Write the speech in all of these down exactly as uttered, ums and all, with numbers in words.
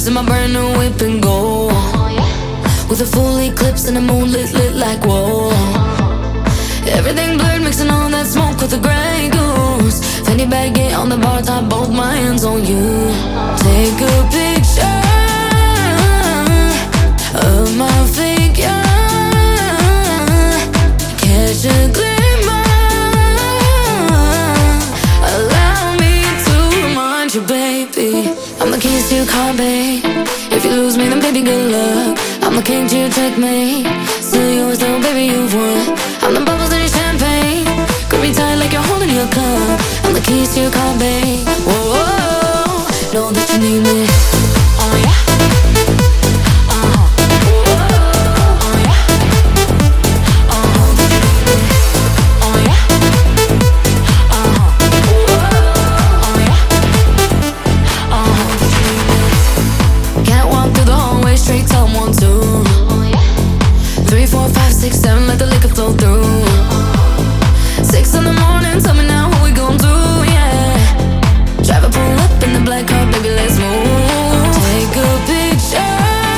lights in my brand new whip and go. With a full eclipse and the moon lit, lit like whoa. Everything blurred, mixing all that smoke with the Grey Goose. Fanny baggy on the bar top, both my hands on you. Take a picture of my figure, catch a glimmer, allow me to remind you, baby, I'm the keys to your car, babe. If you lose me, then baby, good luck. I'm the king to your checkmate. Still yours though, baby, you've won. I'm the bubbles in your champagne. Grip me tight like you're holding your cup. I'm the keys to your car, babe. Whoa, whoa, whoa. Know that you need me. Oh yeah. Straight to one, two, three, four, five, six, seven, let the liquor flow through. Six in the morning, tell me now what we gon' do, yeah. Drive a pull up in the black car, baby, let's move. Take a picture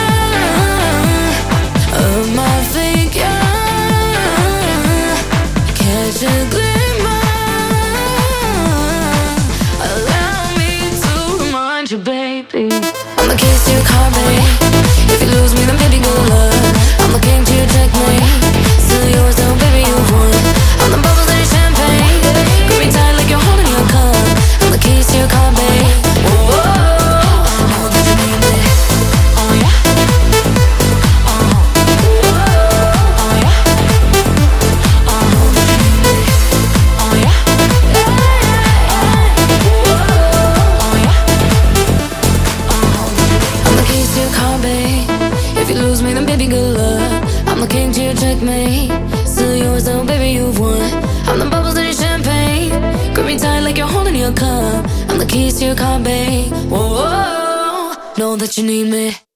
of my figure, catch a glimmer, allow me to remind you, baby, I'm the keys to your car, babe. If you lose me, then baby, good luck. I'm the king to your checkmate. Still yours though, baby, you've won. I'm the bubbles in your champagne. Grip me tight like you're holding your cup. I'm the keys to your car, babe. Whoa, whoa, whoa. Know that you need me. Oh yeah. Uh-huh. Whoa, oh yeah. Uh-huh. Know that you need me. Oh yeah. Yeah, yeah, yeah. Whoa, oh yeah. Uh-huh. I'm the keys to your car, babe. If you lose me, then baby, good luck. I'm the king to your checkmate. Still yours though, baby, you've won. I'm the bubbles in your champagne. Grip me tight like you're holding your cup. I'm the keys to your car, babe. Whoa, whoa, know that you need me.